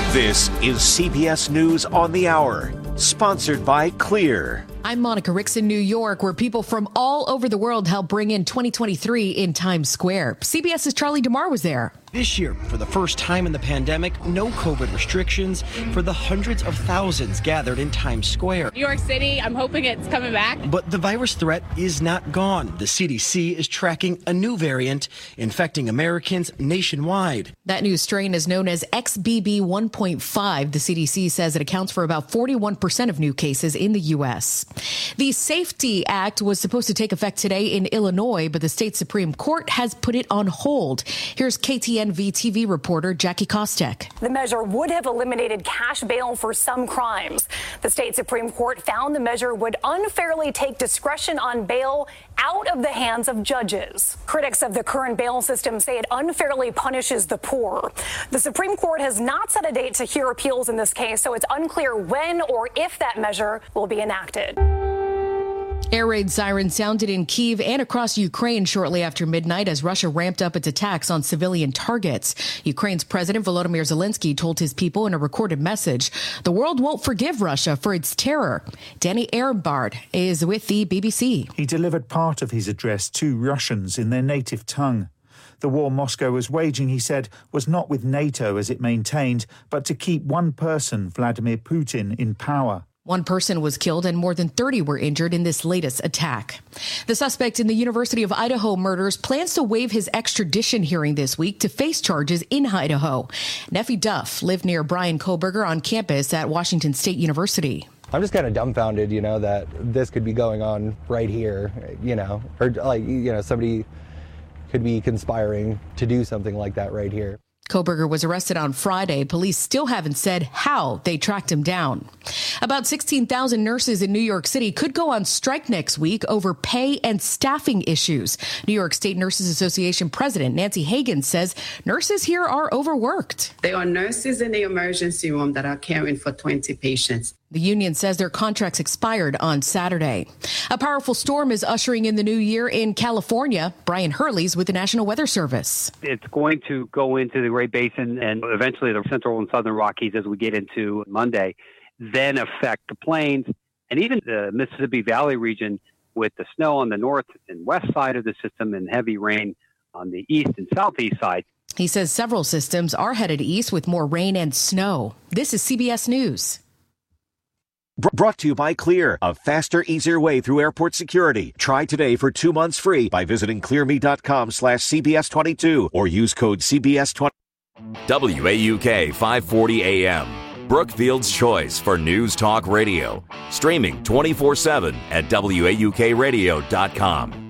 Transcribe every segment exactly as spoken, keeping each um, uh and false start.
This is C B S News on the Hour, sponsored by Clear. I'm Monica Ricks in New York, where people from all over the world help bring in twenty twenty-three in Times Square. CBS's Charlie DeMar was there. This year, for the first time in the pandemic, no COVID restrictions for the hundreds of thousands gathered in Times Square. New York City, I'm hoping it's coming back. But the virus threat is not gone. The C D C is tracking a new variant infecting Americans nationwide. That new strain is known as X B B one point five. The C D C says it accounts for about forty-one percent of new cases in the U S. The SAFETY Act was supposed to take effect today in Illinois, but the state Supreme Court has put it on hold. Here's K T N V T V reporter Jackie Kostek. The measure would have eliminated cash bail for some crimes. The state Supreme Court found the measure would unfairly take discretion on bail out of the hands of judges. Critics of the current bail system say it unfairly punishes the poor. The Supreme Court has not set a date to hear appeals in this case, so it's unclear when or if that measure will be enacted. Air raid sirens sounded in Kyiv and across Ukraine shortly after midnight as Russia ramped up its attacks on civilian targets. Ukraine's President Volodymyr Zelensky told his people in a recorded message, the world won't forgive Russia for its terror. Danny Erenbard is with the B B C. He delivered part of his address to Russians in their native tongue. The war Moscow was waging, he said, was not with NATO as it maintained, but to keep one person, Vladimir Putin, in power. One person was killed and more than thirty were injured in this latest attack. The suspect in the University of Idaho murders plans to waive his extradition hearing this week to face charges in Idaho. Neffy Duff lived near Brian Koberger on campus at Washington State University. I'm just kind of dumbfounded, you know, that this could be going on right here, you know, or like, you know, somebody could be conspiring to do something like that right here. Koberger was arrested on Friday. Police still haven't said how they tracked him down. About sixteen thousand nurses in New York City could go on strike next week over pay and staffing issues. New York State Nurses Association President Nancy Hagan says nurses here are overworked. There are nurses in the emergency room that are caring for twenty patients. The union says their contracts expired on Saturday. A powerful storm is ushering in the new year in California. Brian Hurley's with the National Weather Service. It's going to go into the Great Basin and eventually the central and southern Rockies as we get into Monday, then affect the plains and even the Mississippi Valley region with the snow on the north and west side of the system and heavy rain on the east and southeast side. He says several systems are headed east with more rain and snow. This is C B S News. Brought to you by Clear, a faster, easier way through airport security. Try today for two months free by visiting clearme.com slash CBS22 or use code C B S twenty. W A U K five forty A M, Brookfield's choice for news talk radio. Streaming twenty-four seven at W A U K radio dot com.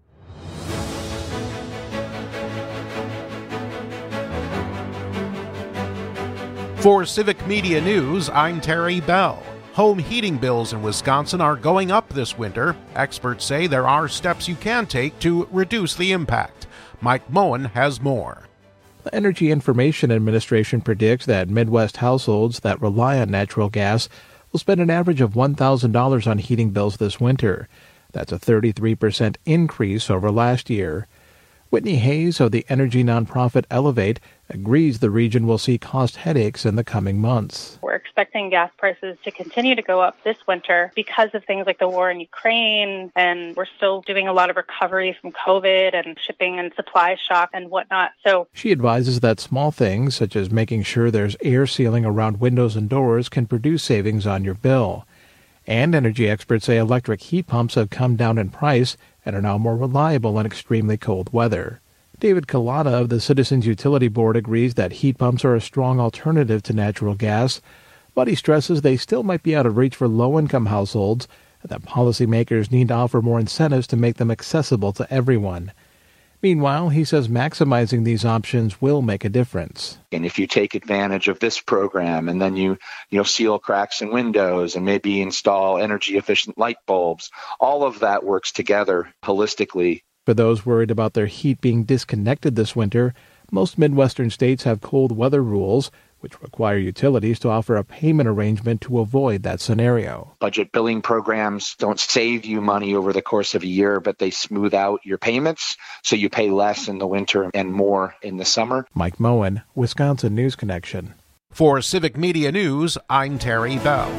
For Civic Media News, I'm Terry Bell. Home heating bills in Wisconsin are going up this winter. Experts say there are steps you can take to reduce the impact. Mike Moen has more. The Energy Information Administration predicts that Midwest households that rely on natural gas will spend an average of one thousand dollars on heating bills this winter. That's a thirty-three percent increase over last year. Whitney Hayes of the energy nonprofit Elevate agrees the region will see cost headaches in the coming months. We're expecting gas prices to continue to go up this winter because of things like the war in Ukraine, and we're still doing a lot of recovery from COVID and shipping and supply shock and whatnot. So she advises that small things, such as making sure there's air sealing around windows and doors, can produce savings on your bill. And energy experts say electric heat pumps have come down in price and are now more reliable in extremely cold weather. David Collada of the Citizens Utility Board agrees that heat pumps are a strong alternative to natural gas, but he stresses they still might be out of reach for low-income households and that policymakers need to offer more incentives to make them accessible to everyone. Meanwhile, he says maximizing these options will make a difference. And if you take advantage of this program and then you, you know, seal cracks in windows and maybe install energy-efficient light bulbs, all of that works together holistically. For those worried about their heat being disconnected this winter, most Midwestern states have cold weather rules, which require utilities to offer a payment arrangement to avoid that scenario. Budget billing programs don't save you money over the course of a year, but they smooth out your payments, so you pay less in the winter and more in the summer. Mike Moen, Wisconsin News Connection. For Civic Media News, I'm Terry Bell.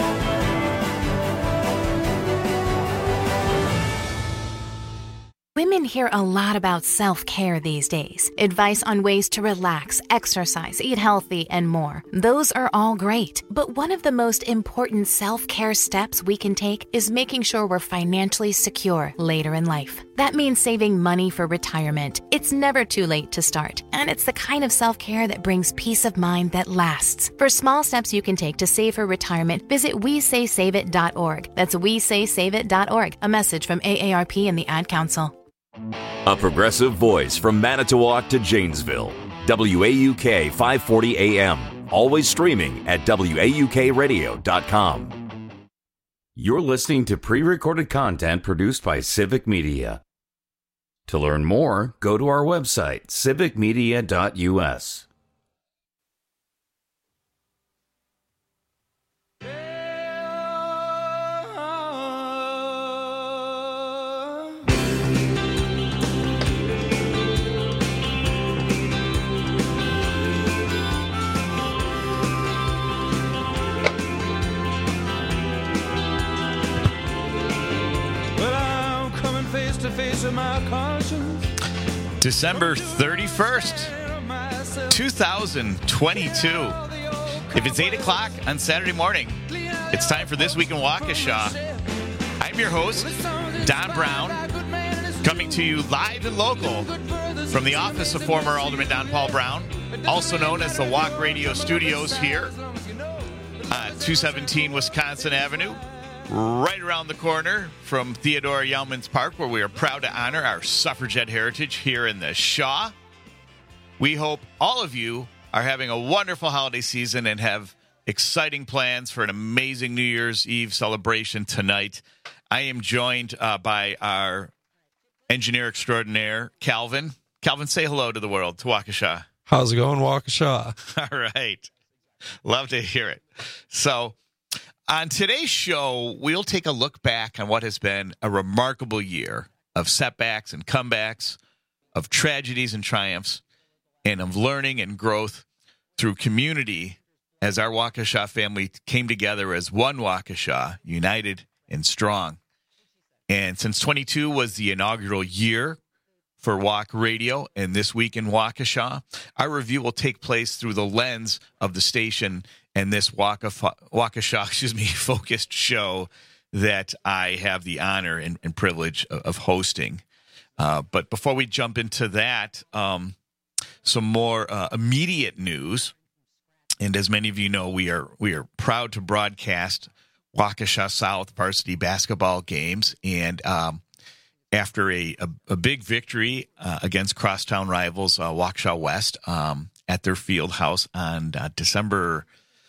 Women hear a lot about self-care these days. Advice on ways to relax, exercise, eat healthy, and more. Those are all great. But one of the most important self-care steps we can take is making sure we're financially secure later in life. That means saving money for retirement. It's never too late to start. And it's the kind of self-care that brings peace of mind that lasts. For small steps you can take to save for retirement, visit we say save it dot org. That's we say save it dot org. A message from A A R P and the Ad Council. A progressive voice from Manitowoc to Janesville. W A U K five forty A M. Always streaming at W A U K radio dot com. You're listening to pre-recorded content produced by Civic Media. To learn more, go to our website, civic media dot U S. December thirty-first, two thousand twenty-two. If it's eight o'clock on Saturday morning, it's time for This Week in Waukesha. I'm your host, Don Brown, coming to you live and local from the office of former Alderman Don Paul Brown, also known as the Walk Radio Studios here on two seventeen Wisconsin Avenue. Right around the corner from Theodore Yeomans Park, where we are proud to honor our suffragette heritage here in the Shaw. We hope all of you are having a wonderful holiday season and have exciting plans for an amazing New Year's Eve celebration tonight. I am joined uh, by our engineer extraordinaire, Calvin. Calvin, say hello to the world, to Waukesha. How's it going, Waukesha? All right. Love to hear it. So, on today's show, we'll take a look back on what has been a remarkable year of setbacks and comebacks, of tragedies and triumphs, and of learning and growth through community as our Waukesha family came together as one Waukesha, united and strong. And since twenty-two was the inaugural year for Walk Radio and This Week in Waukesha, our review will take place through the lens of the station and this Waukesha, excuse me, focused show that I have the honor and, and privilege of, of hosting. Uh, but before we jump into that, um, some more uh, immediate news. And as many of you know, we are we are proud to broadcast Waukesha South varsity basketball games. And um, after a, a, a big victory uh, against crosstown rivals uh, Waukesha West um, at their field house on uh, December,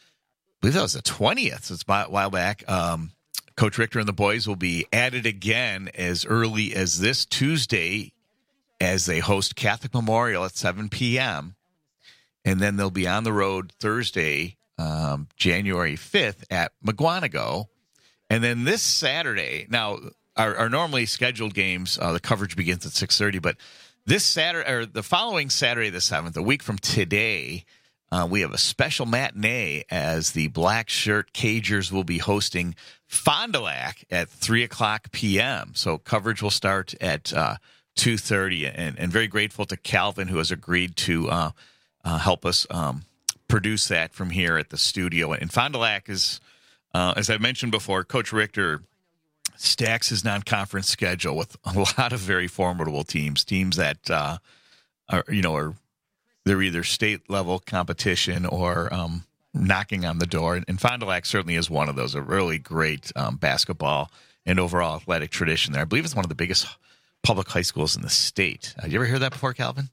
I believe that was the twentieth, so it's a while back. Um, Coach Richter and the boys will be at it again as early as this Tuesday as they host Catholic Memorial at seven p.m. And then they'll be on the road Thursday, um, January fifth at McGuanago. And then this Saturday, now our, our normally scheduled games, uh, the coverage begins at six thirty, but this Saturday, or the following Saturday the seventh, a week from today, Uh, we have a special matinee as the Black Shirt Cagers will be hosting Fond du Lac at three o'clock p.m. So coverage will start at uh, two thirty, and, and very grateful to Calvin, who has agreed to uh, uh, help us um, produce that from here at the studio. And Fond du Lac is, uh, as I mentioned before, Coach Richter stacks his non-conference schedule with a lot of very formidable teams, teams that uh, are, you know, are they're either state-level competition or um, knocking on the door. And Fond du Lac certainly is one of those, a really great um, basketball and overall athletic tradition there. I believe it's one of the biggest public high schools in the state. Have you ever heard that before, Calvin?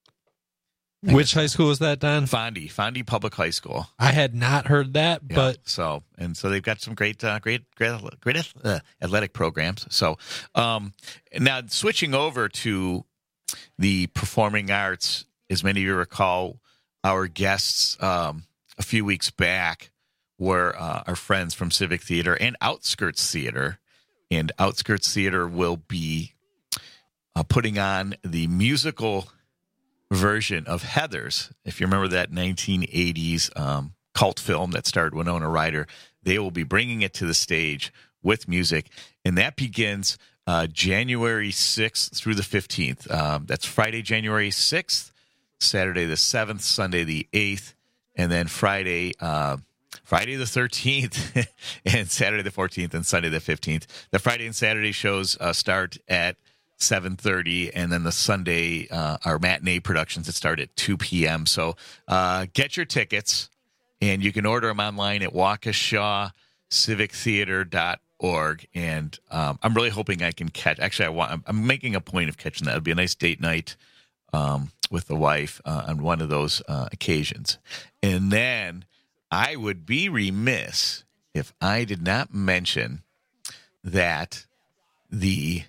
Which high school was that, Don? Fondy, Fondy Public High School. I had not heard that, yeah, but so and so they've got some great, uh, great, great, great uh, athletic programs. So um, now switching over to the performing arts. As many of you recall, our guests um, a few weeks back were uh, our friends from Civic Theater and Outskirts Theater. And Outskirts Theater will be uh, putting on the musical version of Heathers. If you remember that nineteen eighties um, cult film that starred Winona Ryder, they will be bringing it to the stage with music, and that begins uh, January sixth through the fifteenth. Um, that's Friday, January sixth, Saturday the seventh, Sunday the eighth, and then Friday, uh, Friday the thirteenth, and Saturday the fourteenth, and Sunday the fifteenth. The Friday and Saturday shows uh, start at seven thirty, and then the Sunday uh, our matinee productions that start at two p.m. So uh, get your tickets, and you can order them online at waukesha civic theater dot org. And um, I'm really hoping I can catch. Actually, I want. I'm making a point of catching that. It'll be a nice date night um, with the wife uh, on one of those uh, occasions. And then I would be remiss if I did not mention that the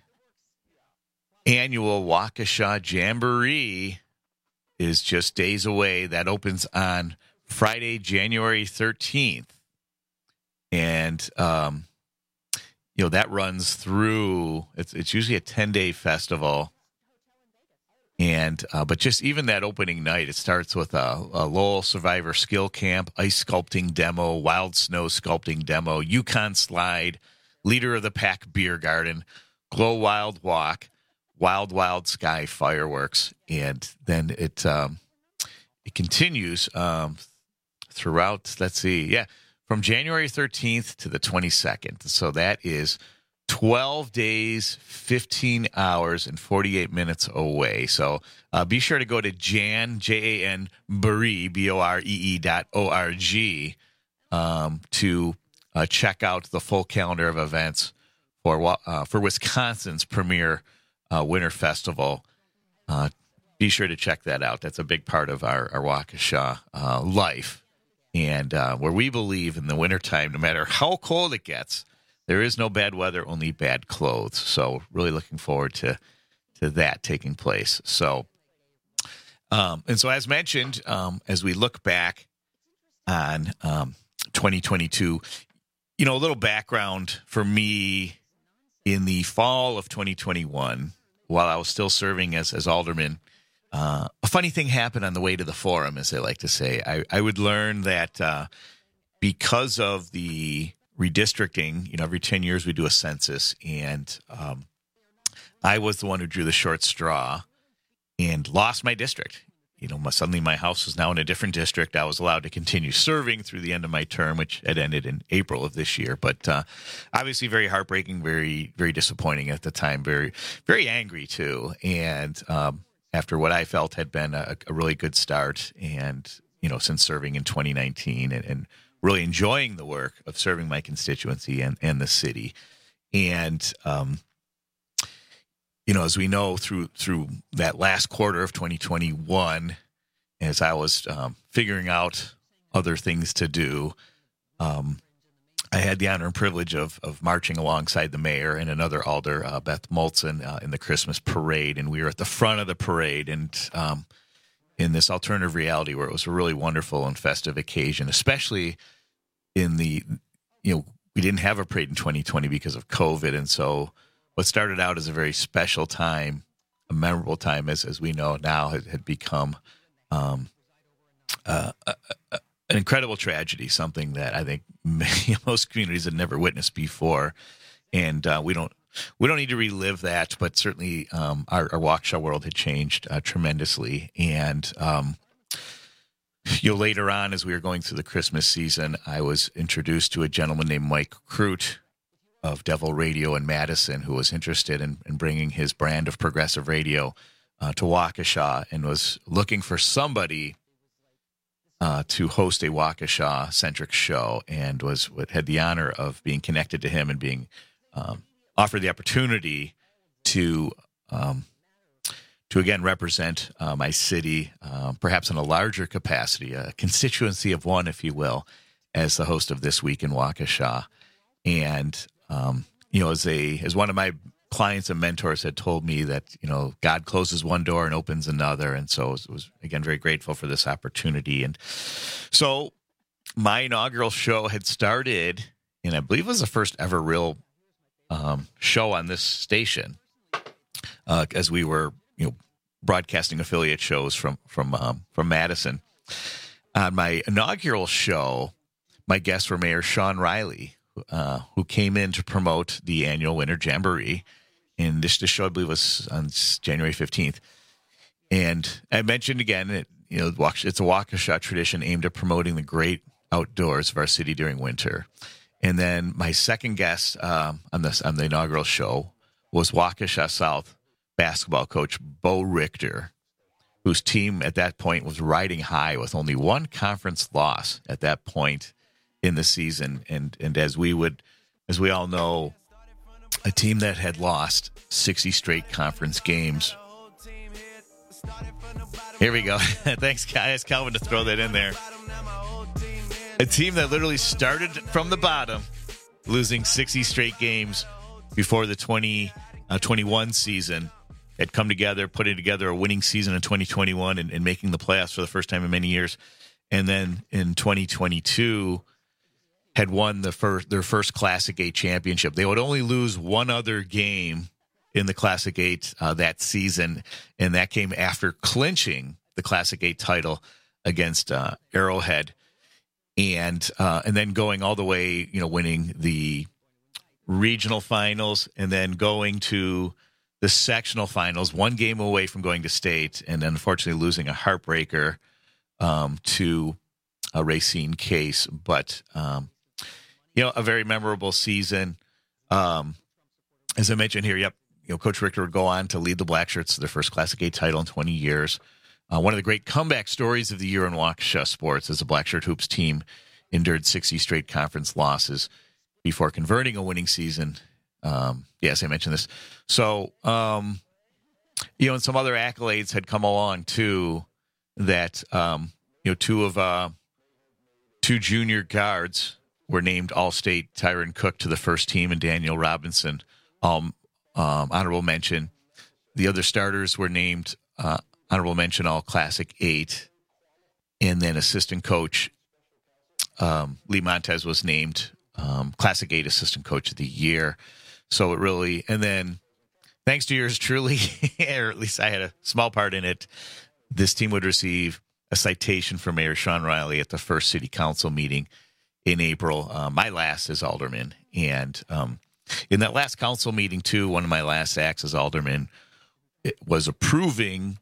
annual Waukesha Jamboree is just days away. That opens on Friday, January thirteenth. And, um, you know, that runs through, it's, it's usually a ten-day festival. And, uh, but just even that opening night, it starts with a, a Lowell Survivor Skill Camp, ice sculpting demo, wild snow sculpting demo, Yukon Slide, Leader of the Pack Beer Garden, Glow Wild Walk, Wild Wild Sky fireworks, and then it um, it continues um, throughout. Let's see, yeah, from January thirteenth to the twenty-second. So that is twelve days, fifteen hours, and forty-eight minutes away. So uh, be sure to go to Jan J A N Boree B O R E E dot O R G um, to uh, check out the full calendar of events for uh, for Wisconsin's premier Uh, Winter Festival. Uh, be sure to check that out. That's a big part of our, our Waukesha uh, life. And uh, where we believe in the wintertime, no matter how cold it gets, there is no bad weather, only bad clothes. So really looking forward to to that taking place. So, um, and so as mentioned, um, as we look back on um, twenty twenty-two, you know, a little background for me in the fall of twenty twenty-one, while I was still serving as, as alderman, uh, a funny thing happened on the way to the forum, as they like to say. I, I would learn that uh, because of the redistricting, you know, every ten years we do a census, and um, I was the one who drew the short straw and lost my district. You know, my, suddenly my house was now in a different district. I was allowed to continue serving through the end of my term, which had ended in April of this year. But uh, obviously very heartbreaking, very, very disappointing at the time, very, very angry too. And um, after what I felt had been a, a really good start, and, you know, since serving in twenty nineteen and, and really enjoying the work of serving my constituency and, and the city. And, um, you know, as we know, through through that last quarter of twenty twenty-one, as I was um, figuring out other things to do, um, I had the honor and privilege of of marching alongside the mayor and another alder, uh, Beth Molson, uh, in the Christmas parade, and we were at the front of the parade, and um, in this alternative reality where it was a really wonderful and festive occasion, especially in the, you know, we didn't have a parade in twenty twenty because of COVID, and so what started out as a very special time, a memorable time, as as we know now, had, had become um, uh, a, a, an incredible tragedy, something that I think many, most communities had never witnessed before, and uh, we don't we don't need to relive that, but certainly um, our, our Waukesha world had changed uh, tremendously, and um, you know, later on, as we were going through the Christmas season, I was introduced to a gentleman named Mike Crute of Devil Radio in Madison, who was interested in, in bringing his brand of progressive radio uh, to Waukesha, and was looking for somebody uh, to host a Waukesha-centric show, and was had the honor of being connected to him and being um, offered the opportunity to um, to again represent uh, my city, uh, perhaps in a larger capacity, a constituency of one, if you will, as the host of This Week in Waukesha. And Um, you know, as a as one of my clients and mentors had told me that, you know, God closes one door and opens another, and so I was, was again very grateful for this opportunity. And so my inaugural show had started, and I believe it was the first ever real um, show on this station, uh, as we were, you know, broadcasting affiliate shows from from um, from Madison. On my inaugural show, my guests were Mayor Sean Riley, uh, who came in to promote the annual Winter Jamboree. And this, this show, I believe, was on January fifteenth. And I mentioned again, it, you know, it's a Waukesha tradition aimed at promoting the great outdoors of our city during winter. And then my second guest um, on this on the inaugural show was Waukesha South basketball coach Bo Richter, whose team at that point was riding high with only one conference loss at that point in the season. And and as we would, as we all know, a team that had lost sixty straight conference games. Here we go. Thanks, guys, Calvin, to throw that in there. A team that literally started from the bottom, losing sixty straight games before the twenty twenty-one season, had come together, putting together a winning season in twenty twenty-one and, and making the playoffs for the first time in many years. And then in twenty twenty-two, had won the first their first Classic eight championship. They would only lose one other game in the Classic eight uh, that season, and that came after clinching the Classic eight title against uh, Arrowhead, and uh, and then going all the way, you know, winning the regional finals, and then going to the sectional finals, one game away from going to state, and unfortunately losing a heartbreaker um, to a Racine Case. But um, you know, a very memorable season. Um, as I mentioned here, yep, you know, Coach Richter would go on to lead the Blackshirts to their first Classic eight title in twenty years. Uh, one of the great comeback stories of the year in Waukesha sports as the Blackshirt Hoops team endured sixty straight conference losses before converting a winning season. Um, yes, I mentioned this. So, um, you know, and some other accolades had come along too. That um, you know, two of uh, two junior guards were named All-State. Tyron Cook to the first team, and Daniel Robinson, um, um, honorable mention. The other starters were named uh, honorable mention All Classic eight, and then assistant coach um, Lee Montez was named um, Classic eight Assistant Coach of the Year. So it really, and then thanks to yours truly, or at least I had a small part in it, this team would receive a citation from Mayor Sean Riley at the first city council meeting in April, uh, my last as alderman. And um, in that last council meeting, too, one of my last acts as alderman was approving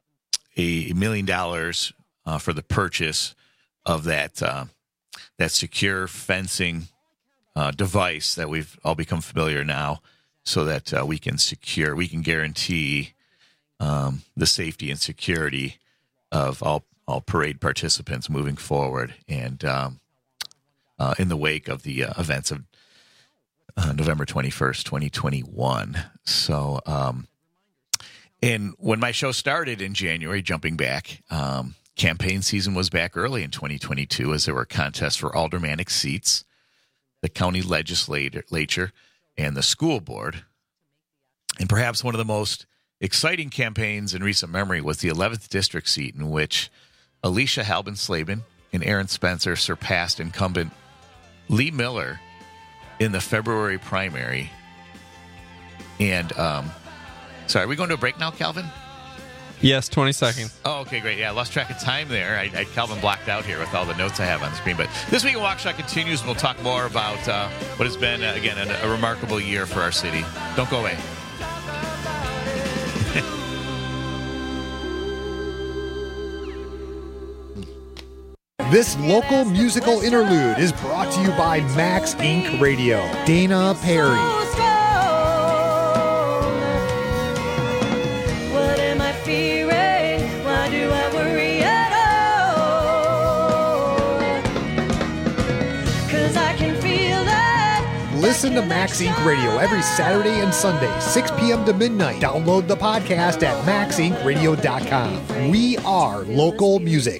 a million dollars uh, for the purchase of that uh, that secure fencing uh, device that we've all become familiar now, so that uh, we can secure, we can guarantee um, the safety and security of all all parade participants moving forward, and um, uh, in the wake of the uh, events of uh, November twenty-first, twenty twenty-one. So, um, and when my show started in January, jumping back, um, campaign season was back early in twenty twenty-two, as there were contests for aldermanic seats, the county legislature, and the school board. And perhaps one of the most exciting campaigns in recent memory was the eleventh district seat, in which Alicia Halbin-Slavin and Aaron Spencer surpassed incumbent Lee Miller in the February primary. And, um, sorry, are we going to a break now, Calvin? Yes, twenty seconds. Oh, okay, great. Yeah, I lost track of time there. I, I Calvin blocked out here with all the notes I have on the screen. But this week in Waukesha continues, and we'll talk more about uh, what has been, uh, again, a, a remarkable year for our city. Don't go away. This local musical interlude is brought to you by Max Incorporated. Radio. Dana Perry. What am I fearing? Why do I worry at all? 'Cause I can feel that. Listen to Max Incorporated. Radio every Saturday and Sunday, six p.m. to midnight. Download the podcast at max inc radio dot com. We are local music.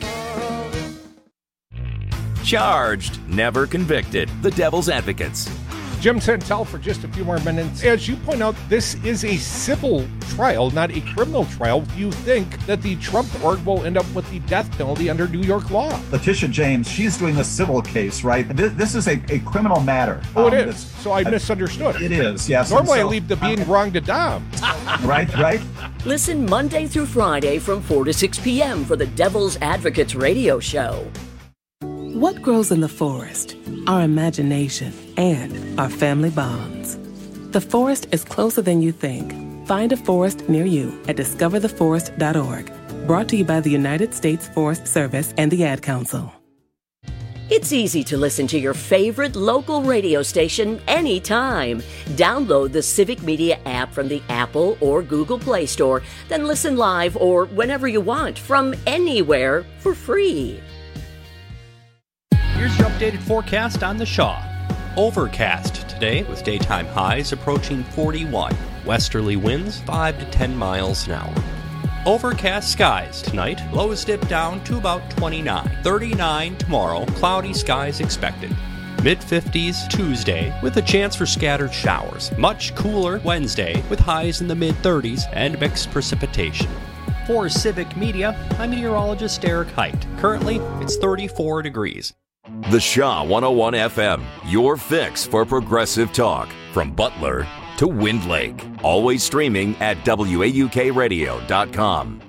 Charged, never convicted. The Devil's Advocates. Jim Santel for just a few more minutes. As you point out, this is a civil trial, not a criminal trial. Do you think that the Trump org will end up with the death penalty under New York law? Letitia James, she's doing a civil case, right? This, this is a, a criminal matter. Oh, um, it is. So I misunderstood. It is, yes. Normally so, I leave the being um, wrong to Dom. Right, right. Listen Monday through Friday from four to six p.m. for the Devil's Advocates radio show. What grows in the forest? Our imagination and our family bonds. The forest is closer than you think. Find a forest near you at discover the forest dot org. Brought to you by the United States Forest Service and the Ad Council. It's easy to listen to your favorite local radio station anytime. Download the Civic Media app from the Apple or Google Play Store, then listen live or whenever you want from anywhere for free. Here's your updated forecast on the Shaw. Overcast today with daytime highs approaching forty-one. Westerly winds five to ten miles an hour. Overcast skies tonight. Lows dip down to about twenty-nine. thirty-nine tomorrow. Cloudy skies expected. mid-fifties Tuesday with a chance for scattered showers. Much cooler Wednesday with highs in the mid-thirties and mixed precipitation. For Civic Media, I'm meteorologist Eric Height. Currently, it's thirty-four degrees. The Shaw one oh one F M, your fix for progressive talk. From Butler to Wind Lake. Always streaming at W A U K radio dot com.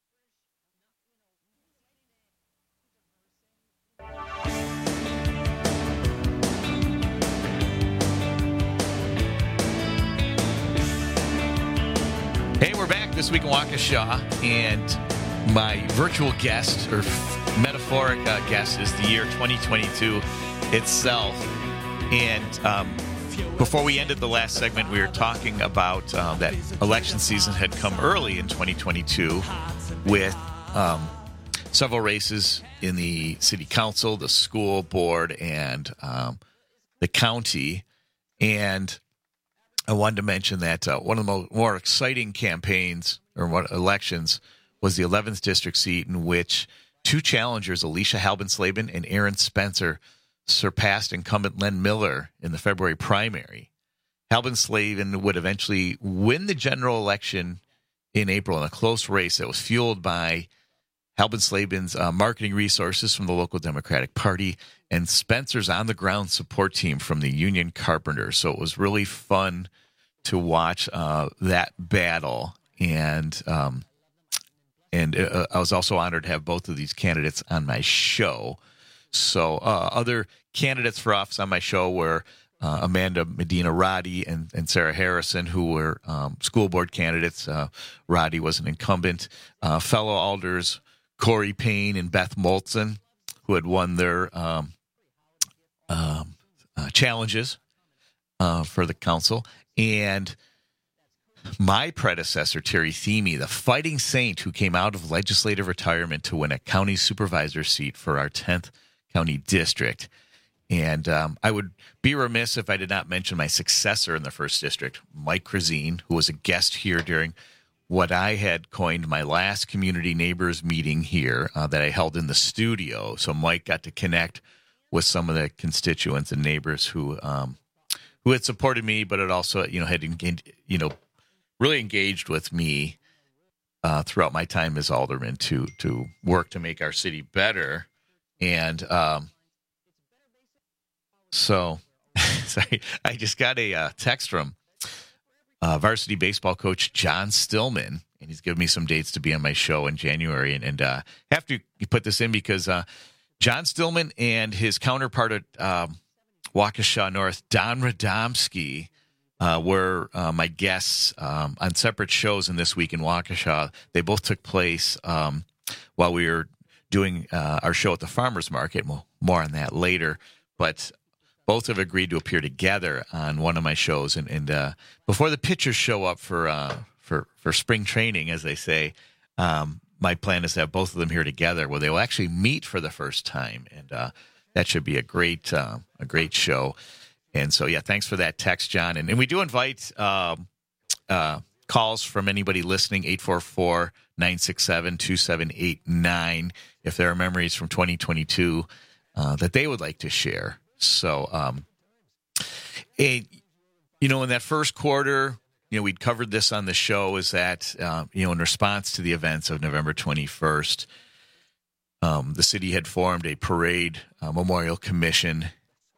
Hey, we're back this week in Waukesha, and my virtual guest, or metaphoric uh, guest, is the year twenty twenty-two itself. And um, before we ended the last segment, we were talking about uh, that election season had come early in twenty twenty-two with um, several races in the city council, the school board, and um, the county. And I wanted to mention that uh, one of the mo- more exciting campaigns or what elections was the eleventh district seat in which two challengers, Alicia Halbin-Slavin and Aaron Spencer, surpassed incumbent Len Miller in the February primary. Halbin-Slavin would eventually win the general election in April in a close race that was fueled by Halbin-Slavin's uh, marketing resources from the local Democratic Party and Spencer's on-the-ground support team from the Union Carpenters. So it was really fun to watch uh, that battle. And um, and uh, I was also honored to have both of these candidates on my show. So uh, other candidates for office on my show were uh, Amanda Medina Roddy and, and Sarah Harrison, who were um, school board candidates. Uh, Roddy was an incumbent. Uh, fellow alders Corey Payne and Beth Moltzen, who had won their um, um, uh, challenges uh, for the council. And my predecessor, Terry Thieme, the fighting saint who came out of legislative retirement to win a county supervisor seat for our tenth county district. And um, I would be remiss if I did not mention my successor in the first district, Mike Krazine, who was a guest here during what I had coined my last community neighbors meeting here uh, that I held in the studio. So Mike got to connect with some of the constituents and neighbors who um, who had supported me, but it also, you know, had engaged, you know, really engaged with me uh, throughout my time as alderman to to work to make our city better. And um, so, sorry, I just got a uh, text from uh, varsity baseball coach John Stillman, and he's given me some dates to be on my show in January. And, and uh, have to put this in because uh, John Stillman and his counterpart at um, Waukesha North, Don Radomski, uh, were uh, my guests um, on separate shows in This Week in Waukesha. They both took place um, while we were doing uh, our show at the farmers market. Well, more on that later, but both have agreed to appear together on one of my shows. And, and uh, before the pitchers show up for, uh, for, for spring training, as they say, um, my plan is to have both of them here together where they will actually meet for the first time. And uh, that should be a great, uh, a great show. And so, yeah, thanks for that text, John. And, and we do invite um, uh, calls from anybody listening, eight four four, nine six seven, two seven eight nine, if there are memories from twenty twenty-two uh, that they would like to share. So, um, it, you know, in that first quarter, you know, we'd covered this on the show, is that, uh, you know, in response to the events of November twenty-first, um, the city had formed a parade uh, memorial commission,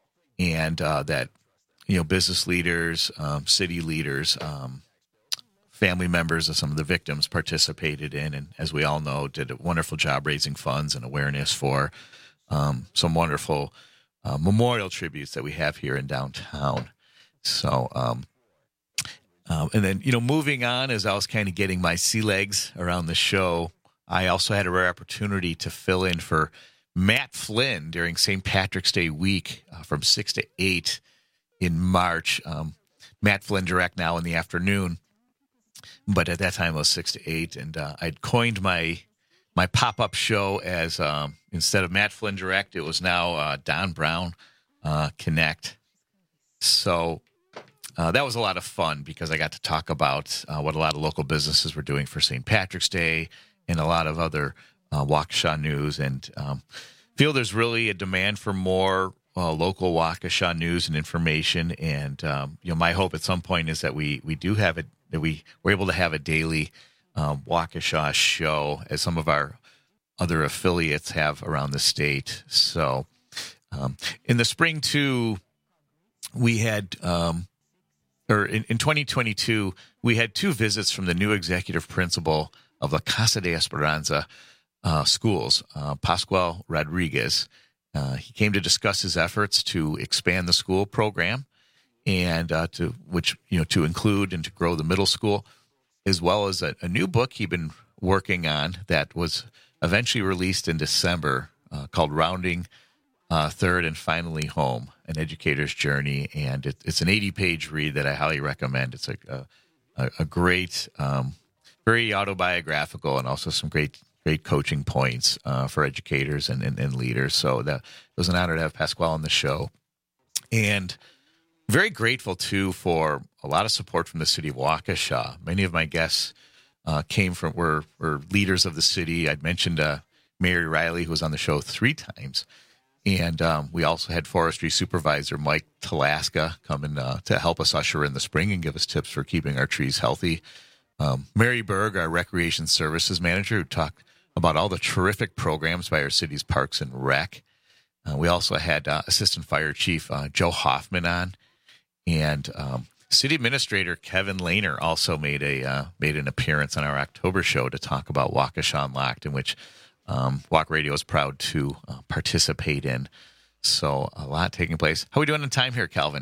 and uh, that, you know, business leaders, um, city leaders, um, family members of some of the victims participated in, and as we all know, did a wonderful job raising funds and awareness for um, some wonderful uh, memorial tributes that we have here in downtown. So, um, um, and then, you know, moving on, as I was kind of getting my sea legs around the show, I also had a rare opportunity to fill in for Matt Flynn during Saint Patrick's Day week uh, from six to eight in March. Um, Matt Flynn Direct now in the afternoon, but at that time it was six to eight, and uh, I'd coined my my pop-up show as um, instead of Matt Flynn Direct, it was now uh, Don Brown uh, Connect. So uh, that was a lot of fun because I got to talk about uh, what a lot of local businesses were doing for Saint Patrick's Day and a lot of other uh, Waukesha news, and um, feel there's really a demand for more uh, local Waukesha news and information. And um, you know, my hope at some point is that we we do have it, that we we're able to have a daily um, Waukesha show, as some of our other affiliates have around the state. So um, in the spring too, we had, um, or in, in twenty twenty-two, we had two visits from the new executive principal of La Casa de Esperanza uh, schools, uh, Pascual Rodriguez. Uh, he came to discuss his efforts to expand the school program, and uh, to which you know to include and to grow the middle school, as well as a, a new book he'd been working on that was eventually released in December, uh, called Rounding uh, Third and Finally Home: An Educator's Journey. And it, it's an eighty-page read that I highly recommend. It's a a, a great, um, very autobiographical, and also some great great coaching points uh, for educators and, and, and leaders. So that it was an honor to have Pascual on the show, and very grateful too for a lot of support from the city of Waukesha. Many of my guests uh, came from were were leaders of the city. I'd mentioned uh, Mary Riley, who was on the show three times, and um, we also had Forestry Supervisor Mike Talaska coming uh, to help us usher in the spring and give us tips for keeping our trees healthy. Um, Mary Berg, our Recreation Services Manager, who talked about all the terrific programs by our city's Parks and Rec. Uh, we also had uh, Assistant Fire Chief uh, Joe Hoffman on, and um, City Administrator Kevin Lehner also made a uh, made an appearance on our October show to talk about Waukesha Unlocked, in which um, Walk Radio is proud to uh, participate in. So a lot taking place. How are we doing in time here, Calvin?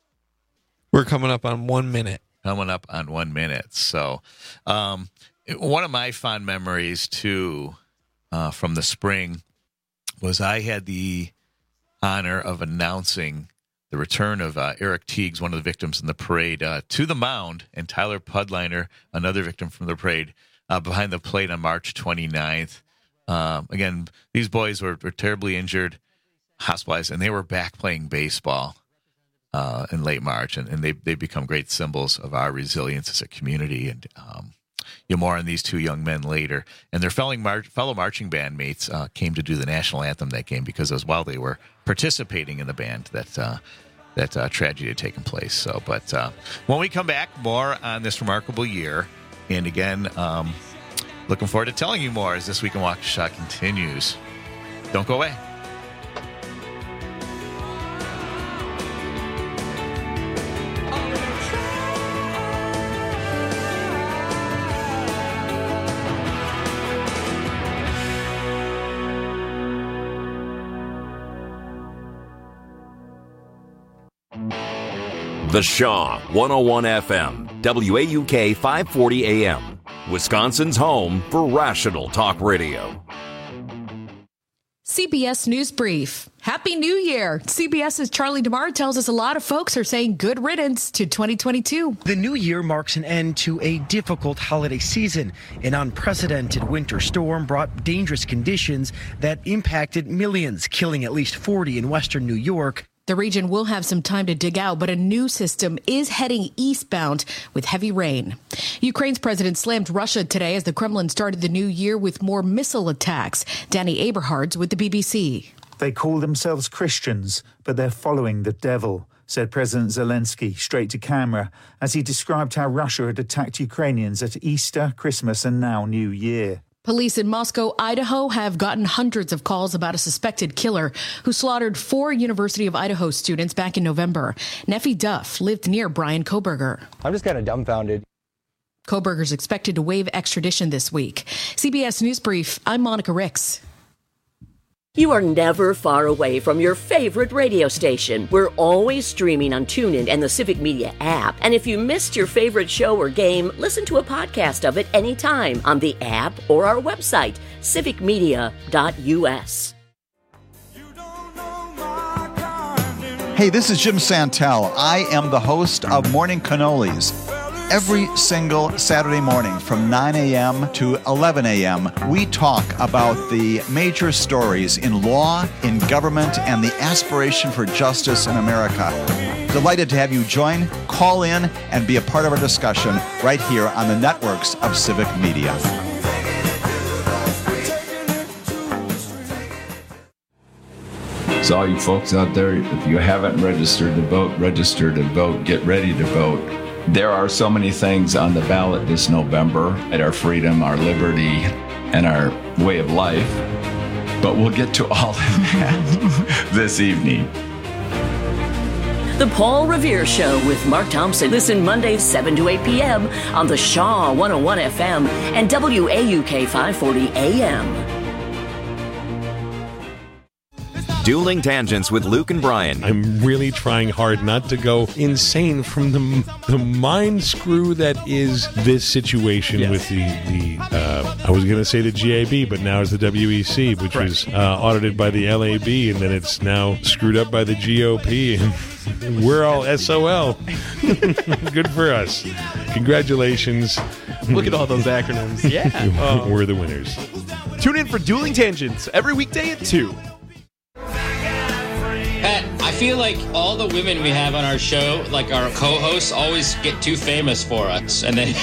We're coming up on one minute. Coming up on one minute. So um, one of my fond memories, too, uh, from the spring was I had the honor of announcing the return of uh, Eric Teagues, one of the victims in the parade, uh, to the mound, and Tyler Pudliner, another victim from the parade, uh, behind the plate on March twenty-ninth. Um, again, these boys were, were terribly injured, hospitalized, and they were back playing baseball uh, in late March, and, and they they become great symbols of our resilience as a community. And um, you'll more on these two young men later. And their fellow, mar- fellow marching band mates uh, came to do the national anthem that game, because as while they were participating in the band, that uh, that uh, tragedy had taken place. So, but uh, when we come back, more on this remarkable year. And again, um, looking forward to telling you more as This Week in Waukesha continues. Don't go away. The Shaw one oh one F M, W A U K five forty A M, Wisconsin's home for rational talk radio. C B S News Brief. Happy New Year. CBS's Charlie DeMar tells us a lot of folks are saying good riddance to twenty twenty-two. The new year marks an end to a difficult holiday season. An unprecedented winter storm brought dangerous conditions that impacted millions, killing at least forty in western New York. The region will have some time to dig out, but a new system is heading eastbound with heavy rain. Ukraine's president slammed Russia today as the Kremlin started the new year with more missile attacks. Danny Aberhards with the B B C. They call themselves Christians, but they're following the devil, said President Zelensky straight to camera as he described how Russia had attacked Ukrainians at Easter, Christmas and now New Year. Police in Moscow, Idaho have gotten hundreds of calls about a suspected killer who slaughtered four University of Idaho students back in November. Neffy Duff lived near Brian Koberger. I'm just kind of dumbfounded. Kohberger's expected to waive extradition this week. C B S News Brief, I'm Monica Ricks. You are never far away from your favorite radio station. We're always streaming on TuneIn and the Civic Media app. And if you missed your favorite show or game, listen to a podcast of it anytime on the app or our website, civic media dot u s. Hey, this is Jim Santel. I am the host of Morning Cannolis. Every single Saturday morning from nine a.m. to eleven a.m., we talk about the major stories in law, in government, and the aspiration for justice in America. Delighted to have you join, call in, and be a part of our discussion right here on the networks of Civic Media. So all you folks out there, if you haven't registered to vote, register to vote, get ready to vote. There are so many things on the ballot this November at our freedom, our liberty, and our way of life. But we'll get to all of that this evening. The Paul Revere Show with Mark Thompson. Listen Mondays seven to eight p.m. on the Shaw one oh one F M and W A U K five forty A M. Dueling Tangents with Luke and Brian. I'm really trying hard not to go insane from the the mind screw that is this situation yes. with the, the uh, I was going to say the G A B, but now it's the W E C, which right. was uh, audited by the L A B, and then it's now screwed up by the G O P, and we're all S O L. Good for us. Congratulations. Look at all those acronyms. Yeah. um, we're the winners. Tune in for Dueling Tangents every weekday at two. Pat, I feel like all the women we have on our show, like our co-hosts, always get too famous for us. And then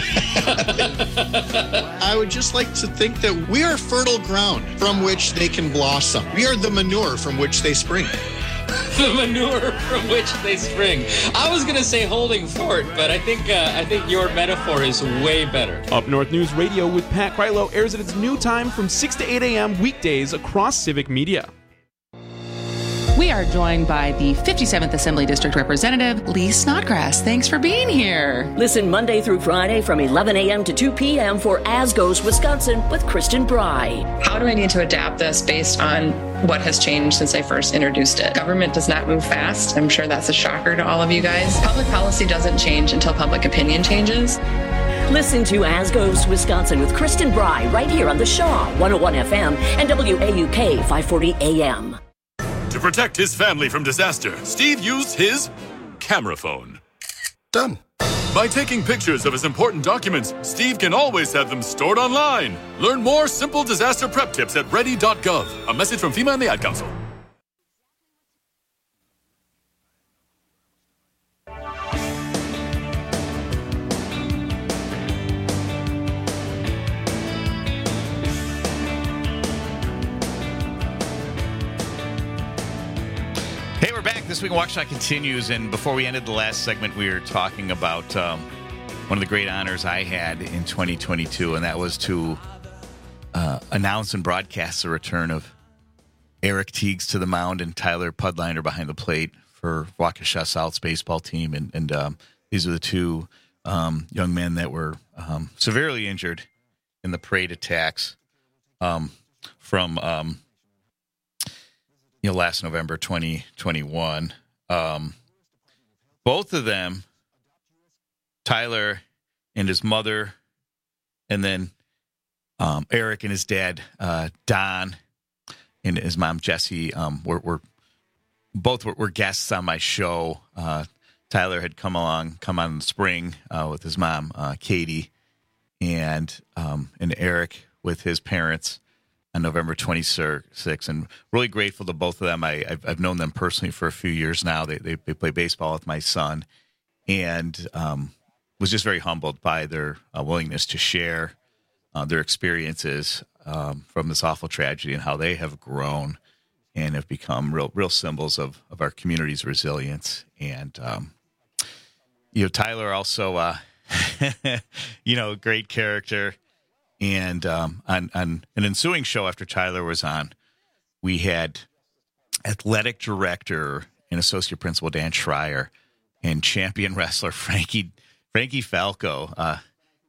I would just like to think that we are fertile ground from which they can blossom. We are the manure from which they spring. The manure from which they spring. I was going to say holding fort, but I think uh, I think your metaphor is way better. Up North News Radio with Pat Krylo airs at its new time from six to eight a.m. weekdays across Civic Media. We are joined by the fifty-seventh Assembly District Representative, Lee Snodgrass. Thanks for being here. Listen Monday through Friday from eleven a.m. to two p.m. for As Goes Wisconsin with Kristen Bry. How do I need to adapt this based on what has changed since I first introduced it? Government does not move fast. I'm sure that's a shocker to all of you guys. Public policy doesn't change until public opinion changes. Listen to As Goes Wisconsin with Kristen Bry right here on the Shaw one oh one F M and W A U K five forty A M. To protect his family from disaster, Steve used his camera phone. Done. By taking pictures of his important documents, Steve can always have them stored online. Learn more simple disaster prep tips at ready dot gov. A message from FEMA and the Ad Council. Hey, we're back. This Week in Waukesha continues, and before we ended the last segment, we were talking about um, one of the great honors I had in twenty twenty-two, and that was to uh, announce and broadcast the return of Eric Teagues to the mound and Tyler Pudliner behind the plate for Waukesha South's baseball team, and, and um, these are the two um, young men that were um, severely injured in the parade attacks um, from... Um, You know, last November twenty twenty-one, um, both of them, Tyler and his mother, and then um, Eric and his dad, uh, Don, and his mom, Jessie, um, were, were both were, were guests on my show. Uh, Tyler had come along, come on in the spring uh, with his mom, uh, Katie, and um, and Eric with his parents on November twenty-sixth, and really grateful to both of them. I, I've, I've known them personally for a few years now. They they, they play baseball with my son, and um, was just very humbled by their uh, willingness to share uh, their experiences um, from this awful tragedy and how they have grown and have become real real symbols of, of our community's resilience. And, um, you know, Tyler also, uh, you know, great character. And um, on, on an ensuing show after Tyler was on, we had athletic director and associate principal Dan Schreier and champion wrestler Frankie Frankie Falco. Uh,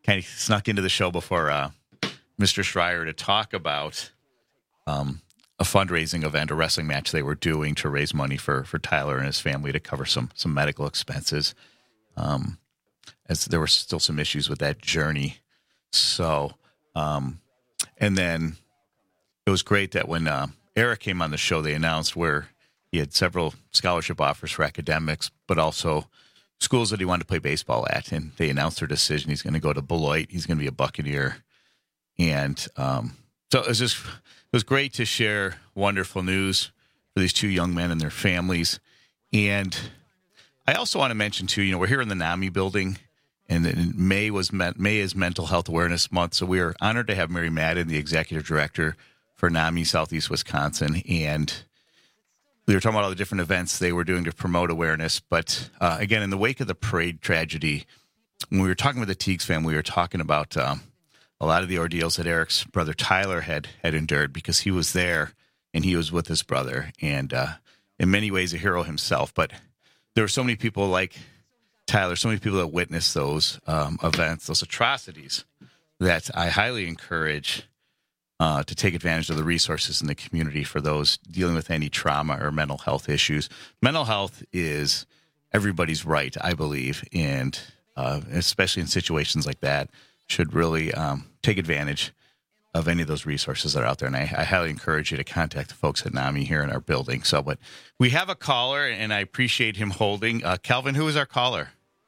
kind of snuck into the show before uh, Mister Schreier to talk about um, a fundraising event, a wrestling match they were doing to raise money for for Tyler and his family to cover some some medical expenses. Um, as there were still some issues with that journey. So, um, and then it was great that when uh, Eric came on the show, they announced where he had several scholarship offers for academics, but also schools that he wanted to play baseball at. And they announced their decision. He's going to go to Beloit. He's going to be a Buccaneer. And um, so it was just, it was great to share wonderful news for these two young men and their families. And I also want to mention too, you know, we're here in the NAMI building, and in May was May is Mental Health Awareness Month. So we are honored to have Mary Madden, the executive director for NAMI Southeast Wisconsin. And we were talking about all the different events they were doing to promote awareness. But uh, again, in the wake of the parade tragedy, when we were talking with the Teagues family, we were talking about um, a lot of the ordeals that Eric's brother Tyler had had endured, because he was there and he was with his brother, and uh, in many ways a hero himself. But there were so many people like Tyler, so many people that witnessed those um, events, those atrocities, that I highly encourage uh, to take advantage of the resources in the community for those dealing with any trauma or mental health issues. Mental health is everybody's right, I believe, and uh, especially in situations like that, should really um, take advantage of any of those resources that are out there. And I, I highly encourage you to contact the folks at NAMI here in our building. So, but we have a caller, and I appreciate him holding. Uh, Calvin, who is our caller?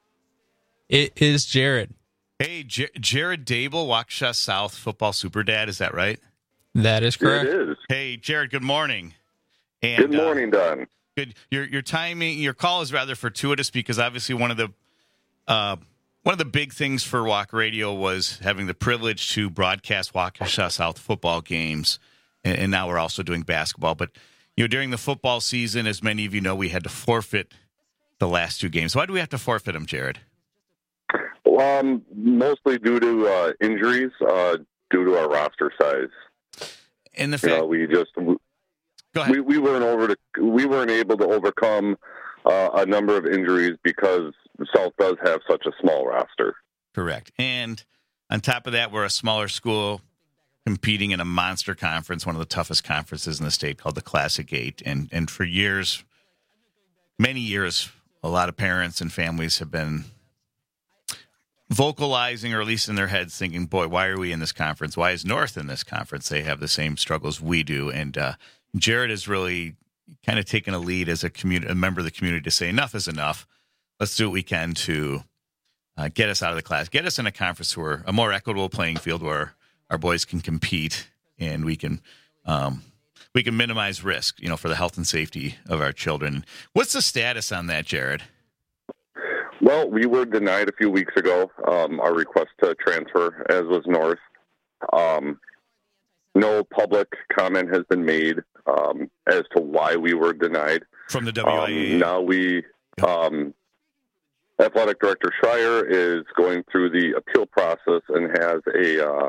It is Jared. Hey, J- Jared Dable, Waukesha South football super dad. Is that right? That is correct. It is. Hey, Jared, good morning. And, good morning, uh, Don. Good. Your your timing, your call is rather fortuitous, because obviously one of the uh, one of the big things for W A C Radio was having the privilege to broadcast Waukesha South football games, and, and now we're also doing basketball. But you know, during the football season, as many of you know, we had to forfeit the last two games. Why do we have to forfeit them, Jared? Um, mostly due to uh, injuries, uh, due to our roster size. And the fact, you know, we just we we weren't over to we weren't able to overcome uh, a number of injuries because South does have such a small roster. Correct. And on top of that, we're a smaller school competing in a monster conference, one of the toughest conferences in the state, called the Classic Eight. And and for years, many years, a lot of parents and families have been vocalizing, or at least in their heads thinking, boy, why are we in this conference? Why is North in this conference? They have the same struggles we do. And uh, Jared has really kind of taken a lead as a community, a member of the community, to say enough is enough. Let's do what we can to uh, get us out of the class, get us in a conference where a more equitable playing field where our boys can compete, and we can um, we can minimize risk, you know, for the health and safety of our children. What's the status on that, Jared? Well, we were denied a few weeks ago um, our request to transfer, as was North. Um, no public comment has been made um, as to why we were denied. From the W I A. Um, now we, um, Athletic Director Schreier is going through the appeal process and has a uh,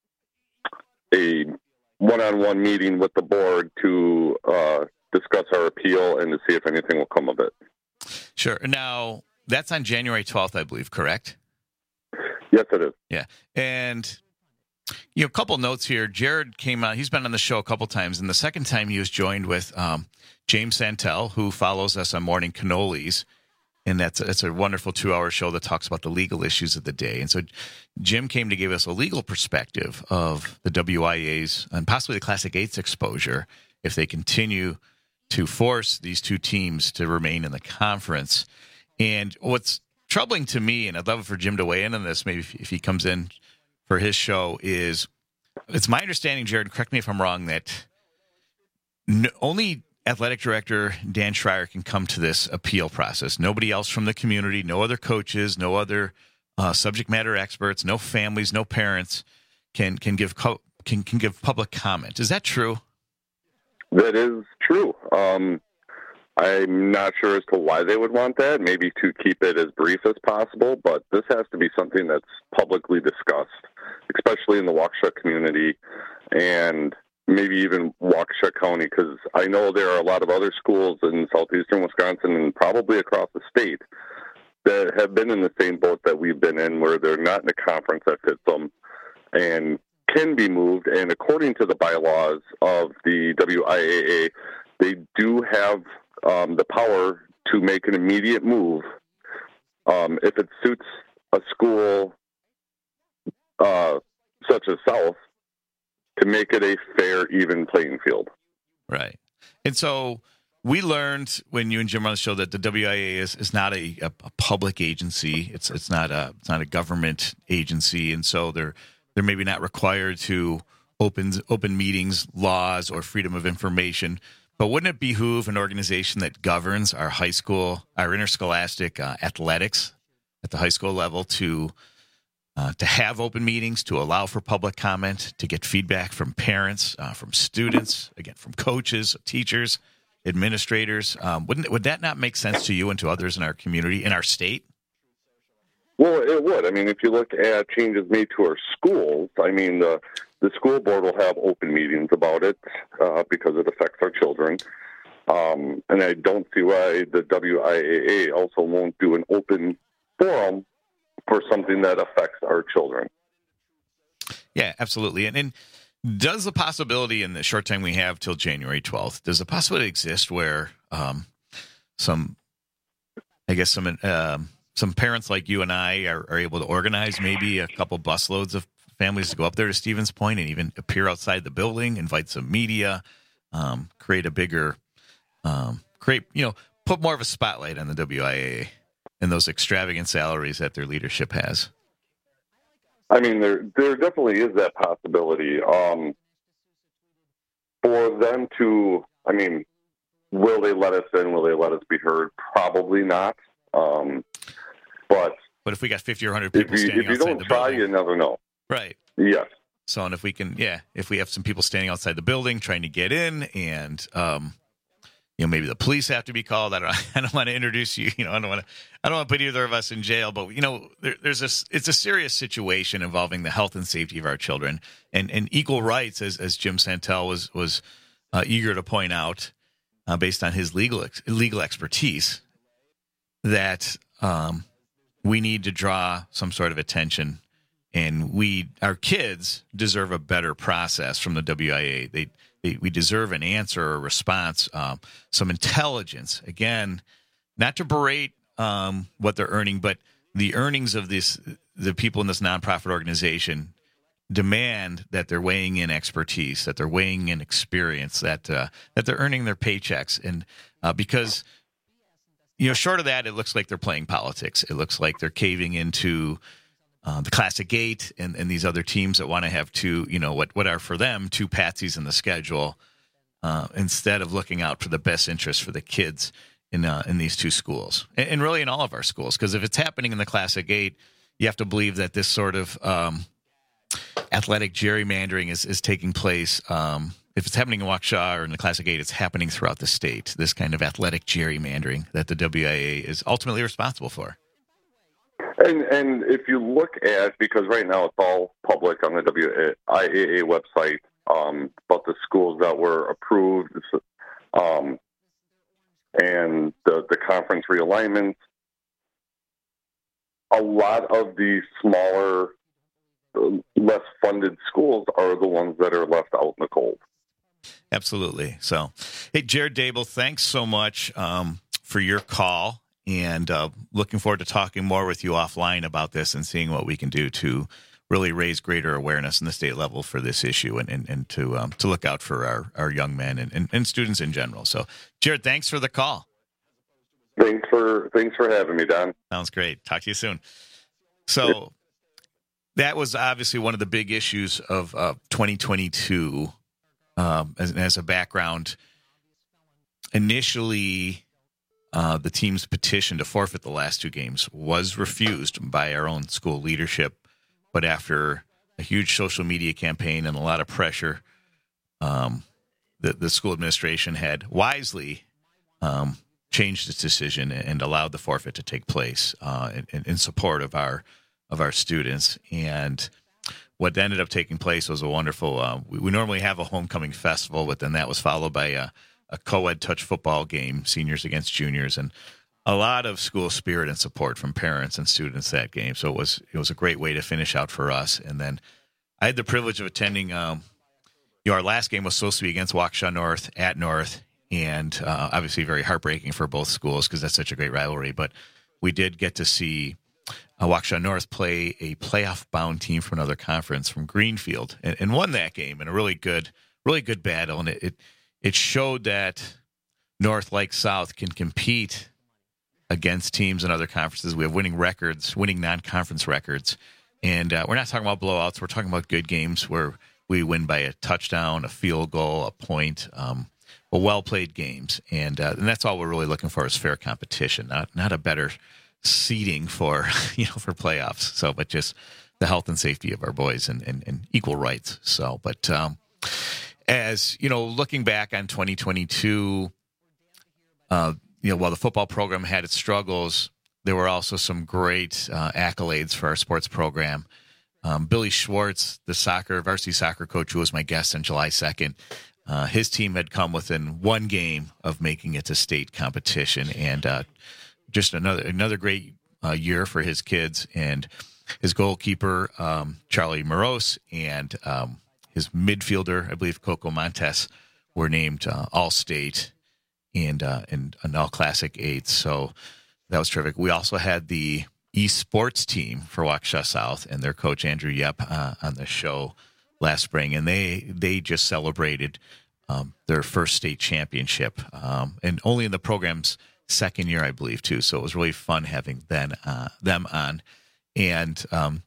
a one-on-one meeting with the board to uh, discuss our appeal and to see if anything will come of it. Sure. Now, that's on January twelfth, I believe, correct? Yes, it is. Yeah. And, you know, a couple notes here. Jared came on. He's been on the show a couple times. And the second time he was joined with um, James Santel, who follows us on Morning Cannolis. And that's, that's a wonderful two-hour show that talks about the legal issues of the day. And so Jim came to give us a legal perspective of the W I A's and possibly the Classic Eight's exposure if they continue to force these two teams to remain in the conference. And what's troubling to me, and I'd love for Jim to weigh in on this, maybe if, if he comes in for his show, is it's my understanding, Jared, correct me if I'm wrong, that no, only Athletic Director Dan Schreier can come to this appeal process. Nobody else from the community, no other coaches, no other uh, subject matter experts, no families, no parents can can give co- can can give public comment. Is that true? That is true. Um, I'm not sure as to why they would want that, maybe to keep it as brief as possible, but this has to be something that's publicly discussed, especially in the Waukesha community and maybe even Waukesha County, because I know there are a lot of other schools in southeastern Wisconsin and probably across the state that have been in the same boat that we've been in, where they're not in a conference that fits them and can be moved. And according to the bylaws of the W I A A, they do have um, the power to make an immediate move um, if it suits a school uh, such as South, to make it a fair, even playing field. Right. And so we learned when you and Jim were on the show that the W I A A is, is not a, a, a public agency. It's it's not a it's not a government agency, and so they're they're maybe not required to open open meetings, laws, or freedom of information. But wouldn't it behoove an organization that governs our high school, our interscholastic uh, athletics at the high school level to uh, to have open meetings, to allow for public comment, to get feedback from parents, uh, from students, again, from coaches, teachers, administrators? Um, wouldn't would that not make sense to you and to others in our community, in our state? Well, it would. I mean, if you look at changes made to our schools, I mean, the the school board will have open meetings about it uh, because it affects our children. Um, and I don't see why the W I A A also won't do an open forum for something that affects our children. Yeah, absolutely. And, and does the possibility in the short time we have till January twelfth, does the possibility exist where um, some, I guess, some um, some parents like you and I are, are able to organize maybe a couple busloads of families to go up there to Stevens Point and even appear outside the building, invite some media, um, create a bigger, um, create, you know, put more of a spotlight on the W I A A and those extravagant salaries that their leadership has? I mean, there there definitely is that possibility. Um, for them to, I mean, will they let us in? Will they let us be heard? Probably not. Um, but but if we got fifty or one hundred people if you, standing if you outside don't the try, building, you never know. Right. Yes. So, and if we can, yeah, if we have some people standing outside the building trying to get in, and um, you know, maybe the police have to be called. I don't. I don't want to introduce you. You know, I don't want to. I don't want to put either of us in jail. But you know, there, there's a. It's a serious situation involving the health and safety of our children, and, and equal rights, as as Jim Santel was was uh, eager to point out, uh, based on his legal ex, legal expertise, that um, we need to draw some sort of attention, and we our kids deserve a better process from the W I A A. They. We deserve an answer or a response, um, some intelligence. Again, not to berate um, what they're earning, but the earnings of this, the people in this nonprofit organization demand that they're weighing in expertise, that they're weighing in experience, that uh, that they're earning their paychecks. And uh, because, you know, short of that, it looks like they're playing politics. It looks like they're caving into Uh, the Classic Eight and, and these other teams that want to have two, you know, what, what are for them two patsies in the schedule, uh, instead of looking out for the best interest for the kids in uh, in these two schools, and, and really in all of our schools. Because if it's happening in the Classic Eight, you have to believe that this sort of um, athletic gerrymandering is, is taking place. Um, if it's happening in Waukesha or in the Classic Eight, it's happening throughout the state. This kind of athletic gerrymandering that the W I A A is ultimately responsible for. And and if you look at, because right now it's all public on the W I A A website, um, about the schools that were approved, um, and the, the conference realignments, a lot of the smaller, less funded schools are the ones that are left out in the cold. Absolutely. So, hey, Jared Daboll, thanks so much um, for your call. And uh, looking forward to talking more with you offline about this and seeing what we can do to really raise greater awareness in the state level for this issue, and, and, and to um, to look out for our, our young men and, and, and students in general. So, Jared, thanks for the call. Thanks for thanks for having me, Don. Sounds great. Talk to you soon. So that was obviously one of the big issues of uh, twenty twenty-two. Um, as, as a background, initially, Uh, the team's petition to forfeit the last two games was refused by our own school leadership. But after a huge social media campaign and a lot of pressure, um, the, the school administration had wisely um, changed its decision and allowed the forfeit to take place uh, in, in support of our of our students. And what ended up taking place was a wonderful, uh, we, we normally have a homecoming festival, but then that was followed by a a co-ed touch football game, seniors against juniors. And a lot of school spirit and support from parents and students that game. So it was it was a great way to finish out for us. And then I had the privilege of attending. Um, you know, our last game was supposed to be against Waukesha North at North, and uh, obviously very heartbreaking for both schools because that's such a great rivalry. But we did get to see uh, Waukesha North play a playoff-bound team from another conference from Greenfield, and, and won that game in a really good, really good battle. And it it, it showed that North, like South, can compete against teams in other conferences. We have winning records, winning non-conference records. And uh, we're not talking about blowouts. We're talking about good games where we win by a touchdown, a field goal, a point, um, but well-played games. And uh, and that's all we're really looking for is fair competition, not not a better seeding for, you know, for playoffs. So, but just the health and safety of our boys and, and, and equal rights. So, but um, as, you know, looking back on twenty twenty-two, uh, you know, while the football program had its struggles, there were also some great uh, accolades for our sports program. Um, Billy Schwartz, the soccer varsity soccer coach, who was my guest on July second, uh, his team had come within one game of making it to state competition, and uh, just another another great uh, year for his kids. And his goalkeeper, um, Charlie Morose, and um, his midfielder, I believe Coco Montes, were named uh, All-State and uh, and an All-Classic eight. So that was terrific. We also had the esports team for Waukesha South and their coach Andrew Yep uh, on the show last spring, and they they just celebrated um, their first state championship, um, and only in the program's second year, I believe, too. So it was really fun having then uh, them on. And um,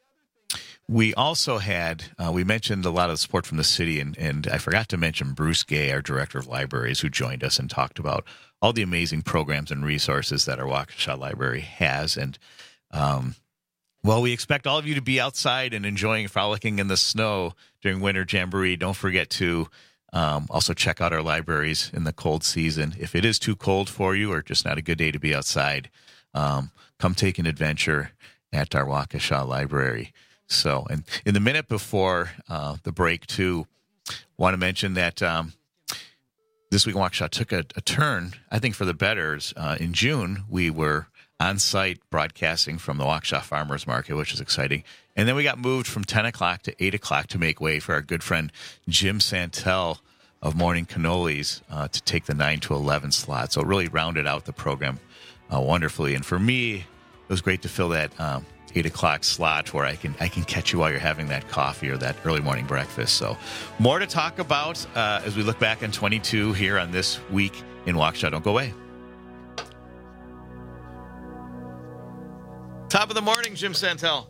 we also had, uh, we mentioned a lot of support from the city, and, and I forgot to mention Bruce Gay, our director of libraries, who joined us and talked about all the amazing programs and resources that our Waukesha Library has. And, um, well, we expect all of you to be outside and enjoying frolicking in the snow during Winter Jamboree. Don't forget to um, also check out our libraries in the cold season. If it is too cold for you or just not a good day to be outside, um, come take an adventure at our Waukesha Library. So, and in the minute before uh, the break, too, want to mention that um, this week in Waukesha took a, a turn, I think, for the better. Uh, in June, we were on-site broadcasting from the Waukesha Farmers Market, which is exciting. And then we got moved from ten o'clock to eight o'clock to make way for our good friend Jim Santel of Morning Cannolis uh, to take the nine to eleven slot. So it really rounded out the program uh, wonderfully. And for me, it was great to fill that um, eight o'clock slot where I can I can catch you while you're having that coffee or that early morning breakfast. So more to talk about uh, as we look back on twenty-two here on This Week in Waukesha. Don't go away. Top of the morning, Jim Santel.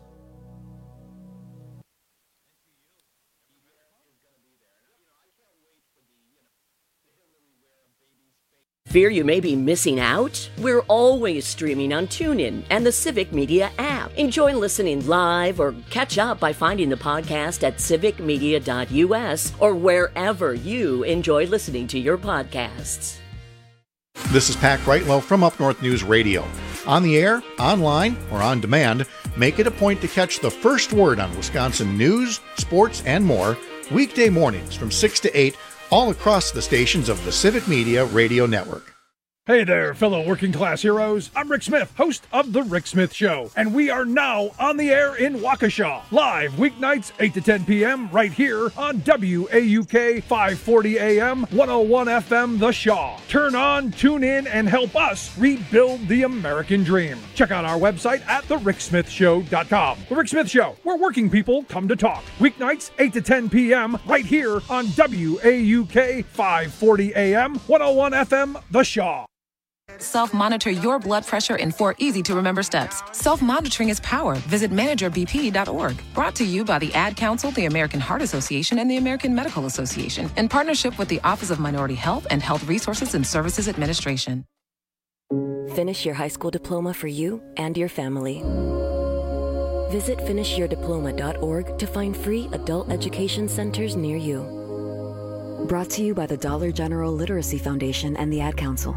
Fear you may be missing out? We're always streaming on TuneIn and the Civic Media app. Enjoy listening live or catch up by finding the podcast at civic media dot u s or wherever you enjoy listening to your podcasts. This is Pat Greitlow from Up North News Radio. On the air, online, or on demand, make it a point to catch the first word on Wisconsin news, sports, and more weekday mornings from six to eight all across the stations of the Civic Media Radio Network. Hey there, fellow working class heroes. I'm Rick Smith, host of The Rick Smith Show, and we are now on the air in Waukesha, live weeknights eight to ten p.m. right here on W A U K five forty A M, one oh one F M The Shaw. Turn on, tune in, and help us rebuild the American dream. Check out our website at the rick smith show dot com. The Rick Smith Show, where working people come to talk. Weeknights eight to ten p.m. right here on W A U K five forty A M, one oh one F M The Shaw. Self-monitor your blood pressure in four easy-to-remember steps. Self-monitoring is power. Visit manager b p dot org. Brought to you by the Ad Council, the American Heart Association, and the American Medical Association, in partnership with the Office of Minority Health and Health Resources and Services Administration. Finish your high school diploma for you and your family. Visit finish your diploma dot org to find free adult education centers near you. Brought to you by the Dollar General Literacy Foundation and the Ad Council.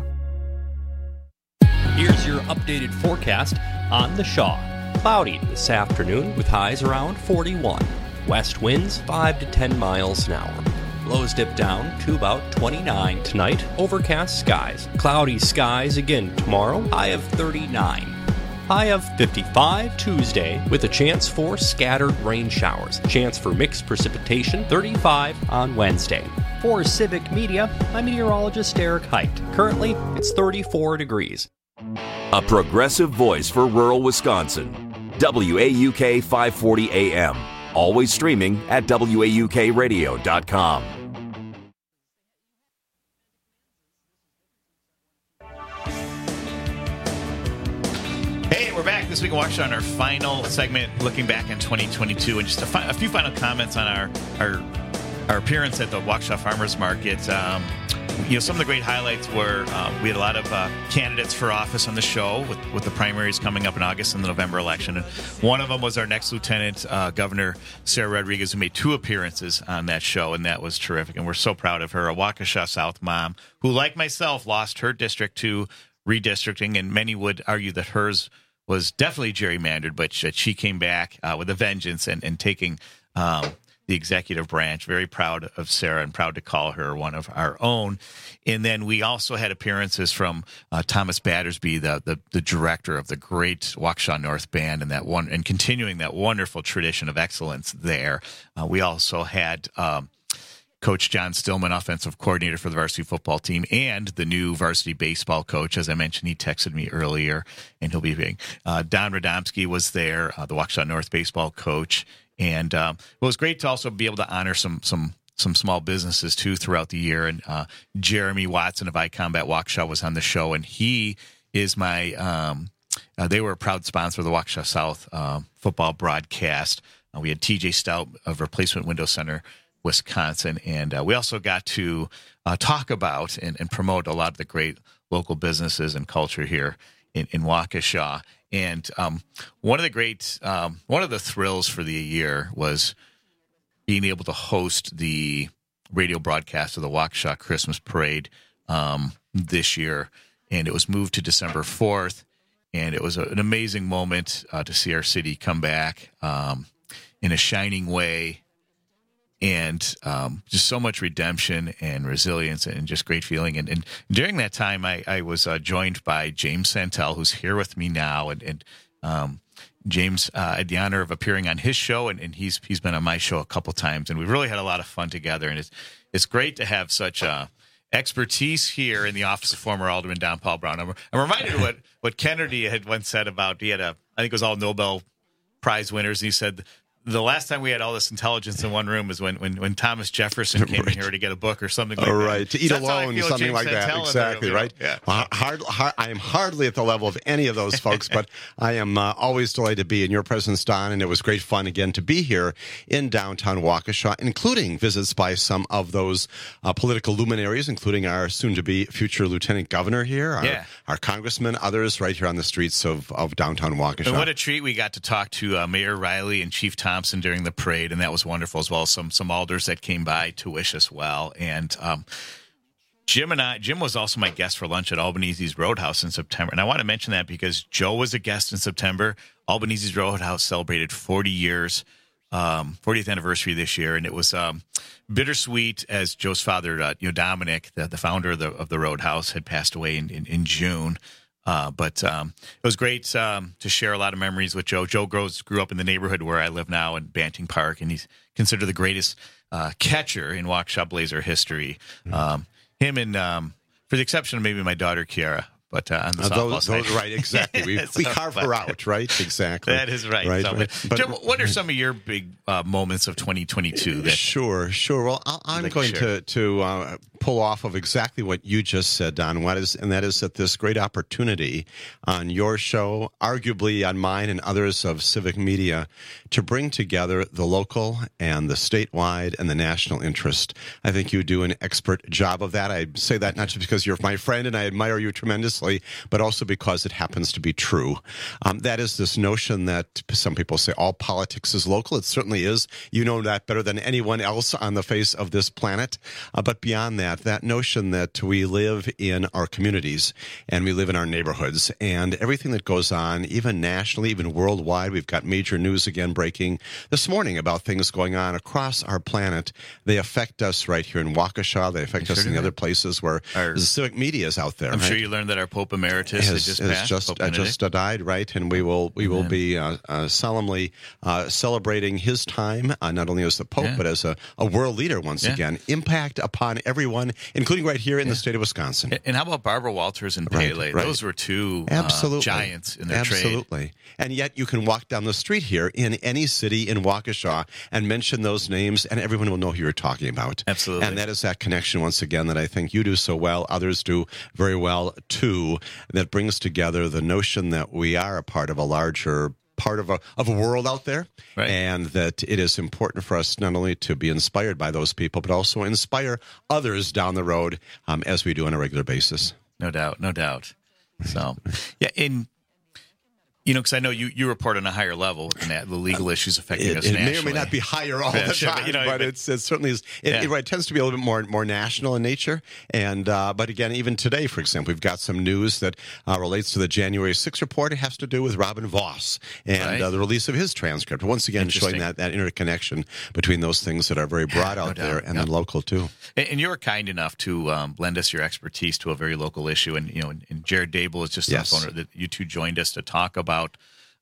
Here's your updated forecast on the Shaw. Cloudy this afternoon with highs around forty-one. West winds five to ten miles an hour. Lows dip down to about twenty-nine tonight. Overcast skies. Cloudy skies again tomorrow. High of thirty-nine. High of fifty-five Tuesday with a chance for scattered rain showers. Chance for mixed precipitation thirty-five on Wednesday. For Civic Media, I'm meteorologist Eric Height. Currently, it's thirty-four degrees. A progressive voice for rural Wisconsin. W A U K five forty A M. Always streaming at W A U K radio dot com. Hey, we're back this week in Waukesha on our final segment, looking back in twenty twenty-two, and just a, fi- a few final comments on our our our appearance at the Waukesha Farmers Market. Um, you know, some of the great highlights were uh, we had a lot of uh, candidates for office on the show with, with the primaries coming up in August and the November election. And one of them was our next lieutenant, uh, Governor Sarah Rodriguez, who made two appearances on that show, and that was terrific. And we're so proud of her, a Waukesha South mom who, like myself, lost her district to redistricting, and many would argue that hers was definitely gerrymandered, but she came back uh, with a vengeance and, and taking um, the executive branch. Very proud of Sarah and proud to call her one of our own. And then we also had appearances from uh, Thomas Battersby, the, the the director of the great Waukesha North Band, and that one and continuing that wonderful tradition of excellence there. Uh, we also had um, Coach John Stillman, offensive coordinator for the varsity football team, and the new varsity baseball coach. As I mentioned, he texted me earlier, and he'll be being. Uh, Don Radomski was there, uh, the Waukesha North baseball coach. And um, it was great to also be able to honor some some some small businesses, too, throughout the year. And uh, Jeremy Watson of iCombat Waukesha was on the show, and he is my um, – uh, they were a proud sponsor of the Waukesha South uh, football broadcast. Uh, we had T J Stout of Replacement Window Center, Wisconsin, and uh, we also got to uh, talk about and, and promote a lot of the great local businesses and culture here in, in Waukesha. And um, one of the great, um, one of the thrills for the year was being able to host the radio broadcast of the Waukesha Christmas Parade um, this year, and it was moved to December fourth, and it was a, an amazing moment uh, to see our city come back um, in a shining way. And um, just so much redemption and resilience and just great feeling. And, and during that time, I, I was uh, joined by James Santel, who's here with me now. And, and um, James, uh, I had the honor of appearing on his show, and, and he's he's been on my show a couple times. And we really had a lot of fun together. And it's it's great to have such uh, expertise here in the office of former Alderman Don Paul Brown. I'm, I'm reminded of what, what Kennedy had once said about, he had a, I think it was all Nobel Prize winners, and he said, the last time we had all this intelligence in one room was when, when, when Thomas Jefferson came right. in here to get a book or something like oh, that. Right, to eat so alone, something like that. Exactly, right? Yeah. Well, hard, hard, I am hardly at the level of any of those folks, but I am uh, always delighted to be in your presence, Don, and it was great fun again to be here in downtown Waukesha, including visits by some of those uh, political luminaries, including our soon-to-be future lieutenant governor here, our, yeah. our congressman, others right here on the streets of, of downtown Waukesha. And what a treat we got to talk to uh, Mayor Riley and Chief Thompson during the parade. And that was wonderful, as well as some some alders that came by to wish us well. And um, Jim and I, Jim was also my guest for lunch at Albanese's Roadhouse in September. And I want to mention that because Joe was a guest in September. Albanese's Roadhouse celebrated forty years, um, fortieth anniversary this year, and it was um, bittersweet as Joe's father, uh, you know, Dominic, the, the founder of the of the Roadhouse, had passed away in in, in June. Uh, but um, it was great um, to share a lot of memories with Joe. Joe grows, grew up in the neighborhood where I live now in Banting Park, and he's considered the greatest uh, catcher in Waukesha Blazer history. Mm-hmm. Um, him and, um, for the exception of maybe my daughter, Kiara. But uh, on the uh, softball those, side. those, right, exactly. We, so, we carve but, her out, right? Exactly. That is right. right, so, right. But, Jim, what are some of your big uh, moments of twenty twenty-two? That sure, sure. Well, I'll, I'm like going to to, to uh, pull off of exactly what you just said, Don, what is, and that is that this great opportunity on your show, arguably on mine and others of Civic Media, to bring together the local and the statewide and the national interest. I think you do an expert job of that. I say that not just because you're my friend and I admire you tremendously, but also because it happens to be true. Um, that is this notion that some people say all politics is local. It certainly is. You know that better than anyone else on the face of this planet. Uh, but beyond that, that, that notion that we live in our communities and we live in our neighborhoods, and everything that goes on, even nationally, even worldwide. We've got major news again breaking this morning about things going on across our planet. They affect us right here in Waukesha. They affect They us sure in the do. other places where Our- the civic media is out there. I'm right? sure you learned that our Pope Emeritus has, has just has passed. just, Pope uh, Benedict. just uh, died, right? And we will we will Amen. be uh, uh, solemnly uh, celebrating his time, uh, not only as the Pope, Yeah. but as a, a world leader once Yeah. again. Impact upon everyone, including right here in the state of Wisconsin. And how about Barbara Walters and Right, Pele? right. Those were two uh, Absolutely. giants in their trade. Absolutely. And yet you can walk down the street here in any city in Waukesha and mention those names, and everyone will know who you're talking about. Absolutely. And that is that connection, once again, that I think you do so well, others do very well, too, that brings together the notion that we are a part of a larger part of a of a world out there, Right. and that it is important for us not only to be inspired by those people, but also inspire others down the road um, as we do on a regular basis. No doubt, no doubt. So, yeah, in you know, because I know you, you report on a higher level than that, the legal issues affecting It, us it nationally. may or may not be higher all Yeah, the sure, time, but, you know, but but- it's it certainly is. It, Yeah. it, right, it tends to be a little bit more more national in nature. And uh, but again, even today, for example, we've got some news that uh, relates to the January sixth report. It has to do with Robin Voss and Right. uh, the release of his transcript. Once again, showing Interesting. that that interconnection between those things that are very broad no out doubt. there and Yeah. then local too. And, and you were kind enough to um, lend us your expertise to a very local issue. And, you know, and, and Jared Dable is just Yes. on the phone that you two joined us to talk about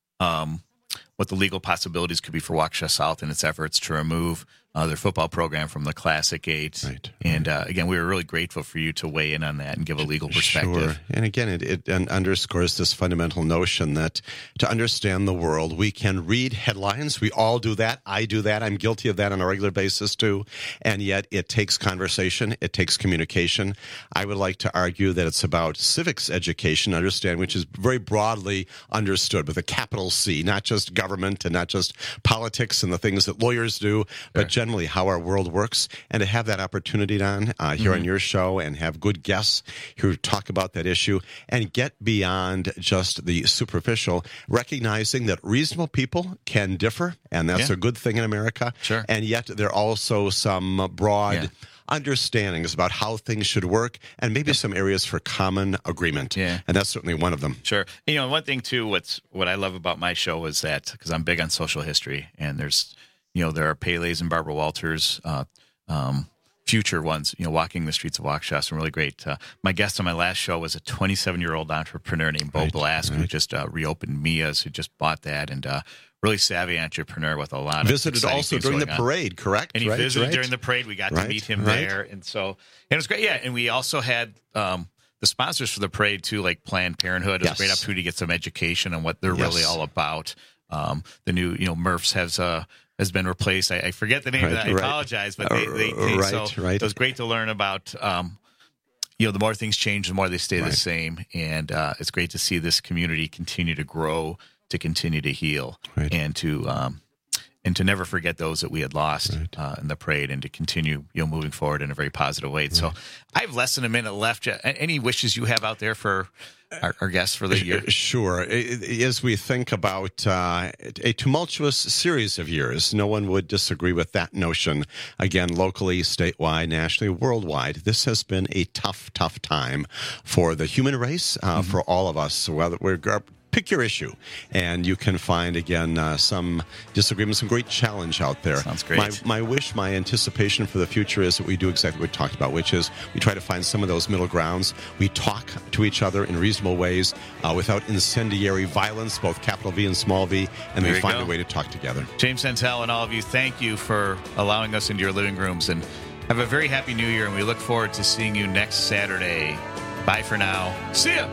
um, what the legal possibilities could be for Waukesha South and its efforts to remove uh, their football program from the Classic Eight. Right. And uh, again, we were really grateful for you to weigh in on that and give a legal perspective. Sure. And again, it, it un- underscores this fundamental notion that to understand the world, we can read headlines. We all do that. I do that. I'm guilty of that on a regular basis too. And yet it takes conversation. It takes communication. I would like to argue that it's about civics education, understand, which is very broadly understood with a capital C, not just government and not just politics and the things that lawyers do, but generally how our world works. And to have that opportunity, Don, uh, here Mm-hmm. on your show and have good guests who talk about that issue and get beyond just the superficial, recognizing that reasonable people can differ, and that's Yeah. a good thing in America. Sure. And yet there are also some broad Yeah. understandings about how things should work and maybe some areas for common agreement. Yeah. And that's certainly one of them. Sure. You know, one thing too, what's what I love about my show is that because I'm big on social history, and there's, you know, there are Pele's and Barbara Walters, uh, um, future ones, you know, walking the streets of Waukesha. Some really great. Uh, my guest on my last show was a twenty-seven year old entrepreneur named Bo Right, Blask, who right. just uh, reopened Mia's, who just bought that, and uh, really savvy entrepreneur with a lot of Visited exciting also things during the going on. parade, correct? And he Right, visited right. during the parade. We got Right, to meet him right. there, and so and it was great. Yeah, and we also had um, the sponsors for the parade too, like Planned Parenthood. It was Yes. a great opportunity to get some education on what they're Yes. really all about. Um, the new, you know, Murph's has uh, has been replaced. I, I forget the name of Right, that. I right. apologize, but they, they, they Right, so right. it was great to learn about. Um, you know, the more things change, the more they stay Right. the same, and uh, it's great to see this community continue to grow, to continue to heal, Right. and to um, and to never forget those that we had lost Right. uh, in the parade, and to continue, you know, moving forward in a very positive way. So, I have less than a minute left. A- Any wishes you have out there for our, our guests for the year? Sure. As we think about uh, a tumultuous series of years, no one would disagree with that notion. Again, locally, statewide, nationally, worldwide, this has been a tough, tough time for the human race, uh, Mm-hmm. for all of us. Whether we're pick your issue, and you can find again uh, some disagreement, some great challenge out there. Sounds great. My, my wish, my anticipation for the future is that we do exactly what we talked about, which is we try to find some of those middle grounds. We talk to each other in reasonable ways uh, without incendiary violence, both capital V and small v, and There we you find go. a way to talk together. James Santel and all of you, thank you for allowing us into your living rooms, and have a very happy new year, and we look forward to seeing you next Saturday. Bye for now. See ya.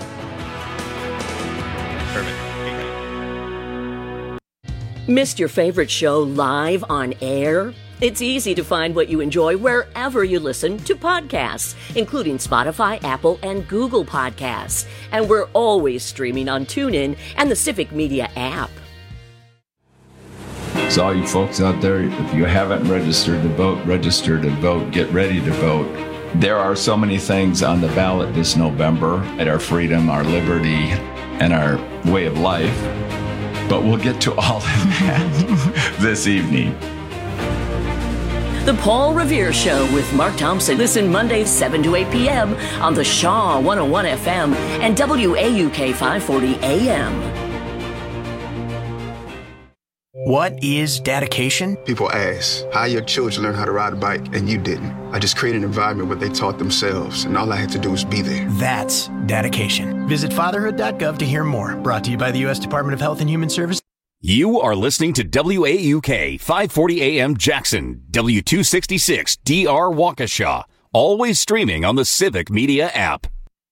Perfect. Missed your favorite show live on air? It's easy to find what you enjoy wherever you listen to podcasts, including Spotify, Apple, and Google Podcasts. And we're always streaming on TuneIn and the Civic Media app. So all you folks out there, if you haven't registered to vote, register to vote, get ready to vote. There are so many things on the ballot this November at our freedom, our liberty, and our way of life. But we'll get to all of that this evening. The Paul Revere Show with Mark Thompson. Listen Mondays seven to eight p.m. on the Shaw one oh one F M and W A U K five forty A M. What is dedication? People ask, how your children learn how to ride a bike and you didn't? I just created an environment where they taught themselves, and all I had to do was be there. That's dedication. Visit fatherhood dot gov to hear more. Brought to you by the U S Department of Health and Human Services. You are listening to W A U K five forty A M Jackson, W two sixty-six D R Waukesha, always streaming on the Civic Media app.